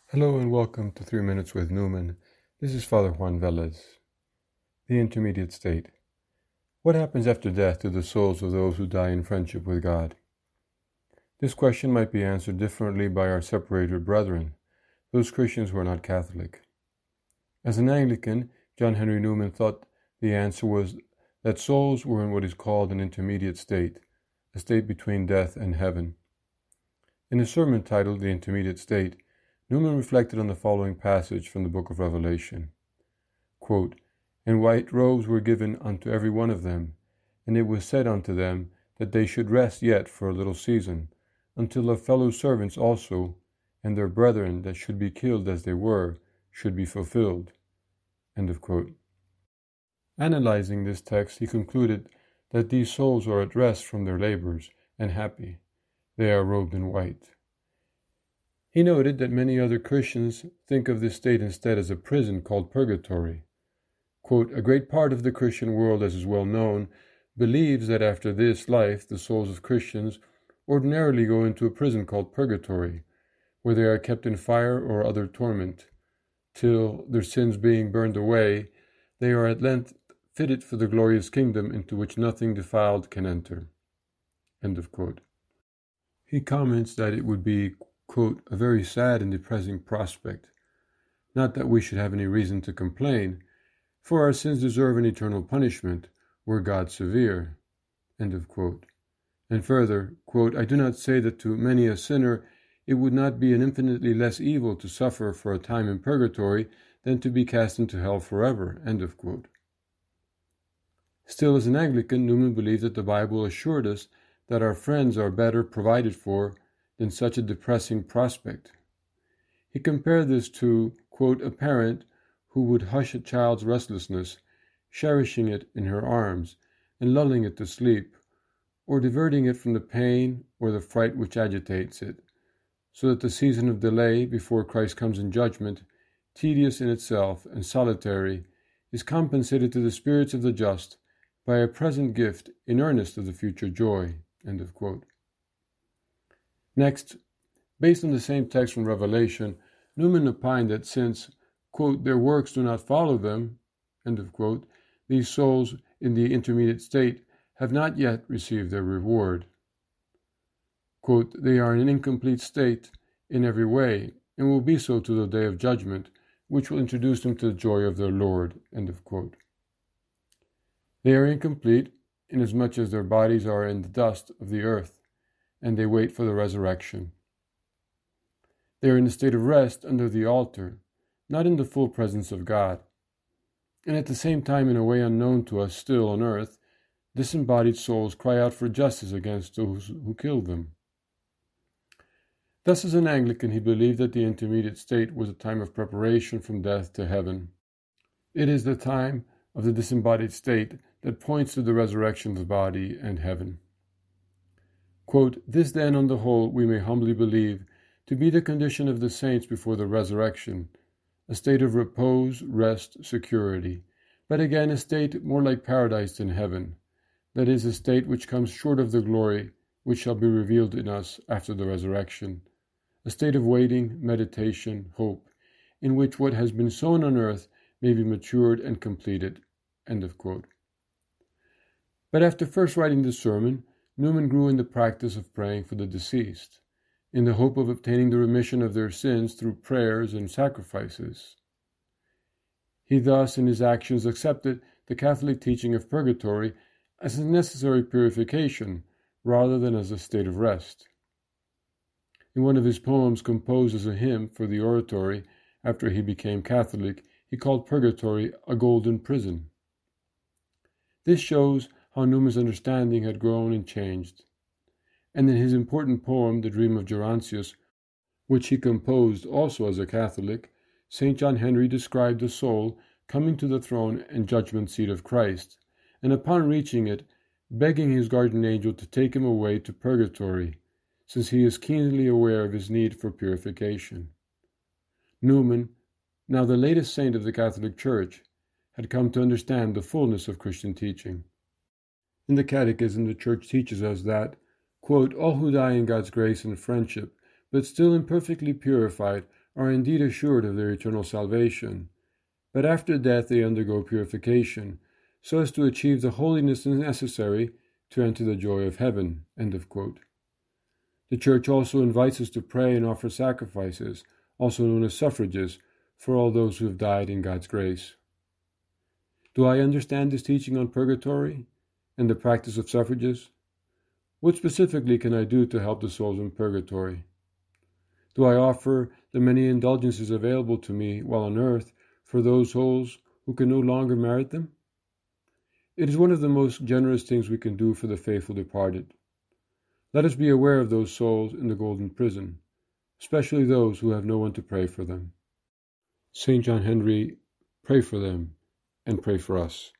Hello and welcome to 3 Minutes with Newman. This is Father Juan Velez. The intermediate state. What happens after death to the souls of those who die in friendship with God? This question might be answered differently by our separated brethren, those Christians who are not Catholic. As an Anglican, John Henry Newman thought the answer was that souls were in what is called an intermediate state, a state between death and heaven. In a sermon titled The Intermediate State, Newman reflected on the following passage from the book of Revelation. Quote, "And white robes were given unto every one of them, and it was said unto them that they should rest yet for a little season, until their fellow servants also, and their brethren that should be killed as they were, should be fulfilled." End of quote. Analyzing this text, he concluded that these souls are at rest from their labors and happy. They are robed in white. He noted that many other Christians think of this state instead as a prison called purgatory. Quote, "A great part of the Christian world, as is well known, believes that after this life the souls of Christians ordinarily go into a prison called purgatory, where they are kept in fire or other torment, till, their sins being burned away, they are at length fitted for the glorious kingdom into which nothing defiled can enter." End of quote. He comments that it would be, quote, "a very sad and depressing prospect. Not that we should have any reason to complain, for our sins deserve an eternal punishment, were God severe." End of quote. And further, quote, "I do not say that to many a sinner it would not be an infinitely less evil to suffer for a time in purgatory than to be cast into hell forever." End of quote. Still, as an Anglican, Newman believed that the Bible assured us that our friends are better provided for than such a depressing prospect. He compared this to, quote, "a parent who would hush a child's restlessness, cherishing it in her arms, and lulling it to sleep, or diverting it from the pain or the fright which agitates it, so that the season of delay before Christ comes in judgment, tedious in itself and solitary, is compensated to the spirits of the just by a present gift in earnest of the future joy." End of quote. Next, based on the same text from Revelation, Newman opined that since, quote, "their works do not follow them," end of quote, these souls in the intermediate state have not yet received their reward. Quote, "They are in an incomplete state in every way, and will be so to the day of judgment, which will introduce them to the joy of their Lord." End of quote. They are incomplete inasmuch as their bodies are in the dust of the earth, and they wait for the resurrection. They are in a state of rest under the altar, not in the full presence of God. And at the same time, in a way unknown to us still on earth, disembodied souls cry out for justice against those who killed them. Thus, as an Anglican, he believed that the intermediate state was a time of preparation from death to heaven. It is the time of the disembodied state that points to the resurrection of the body and heaven. Quote, "This then, on the whole, we may humbly believe to be the condition of the saints before the resurrection, a state of repose, rest, security, but again a state more like paradise than heaven, that is, a state which comes short of the glory which shall be revealed in us after the resurrection, a state of waiting, meditation, hope, in which what has been sown on earth may be matured and completed." End of quote. But after first writing this sermon, Newman grew in the practice of praying for the deceased, in the hope of obtaining the remission of their sins through prayers and sacrifices. He thus, in his actions, accepted the Catholic teaching of purgatory as a necessary purification, rather than as a state of rest. In one of his poems composed as a hymn for the oratory after he became Catholic, he called purgatory a golden prison. This shows how Newman's understanding had grown and changed. And in his important poem, The Dream of Gerontius, which he composed also as a Catholic, St. John Henry described the soul coming to the throne and judgment seat of Christ, and upon reaching it, begging his guardian angel to take him away to purgatory, since he is keenly aware of his need for purification. Newman, now the latest saint of the Catholic Church, had come to understand the fullness of Christian teaching. In the Catechism, the Church teaches us that, quote, "all who die in God's grace and friendship, but still imperfectly purified, are indeed assured of their eternal salvation, but after death they undergo purification, so as to achieve the holiness necessary to enter the joy of heaven." End of quote. The Church also invites us to pray and offer sacrifices, also known as suffrages, for all those who have died in God's grace. Do I understand this teaching on purgatory and the practice of suffrages? What specifically can I do to help the souls in purgatory? Do I offer the many indulgences available to me while on earth for those souls who can no longer merit them? It is one of the most generous things we can do for the faithful departed. Let us be aware of those souls in the golden prison, especially those who have no one to pray for them. St. John Henry, pray for them and pray for us.